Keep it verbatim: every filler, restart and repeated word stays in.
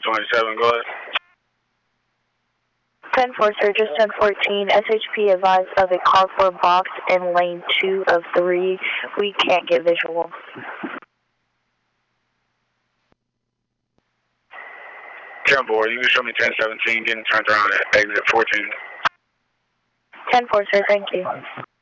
twenty-seven, go ahead. ten four, sir, just ten fourteen. S H P advised of a car four box in lane two of three. We can't get visual. ten four, you can show me ten seventeen getting turned around at exit fourteen. ten four, sir, thank you.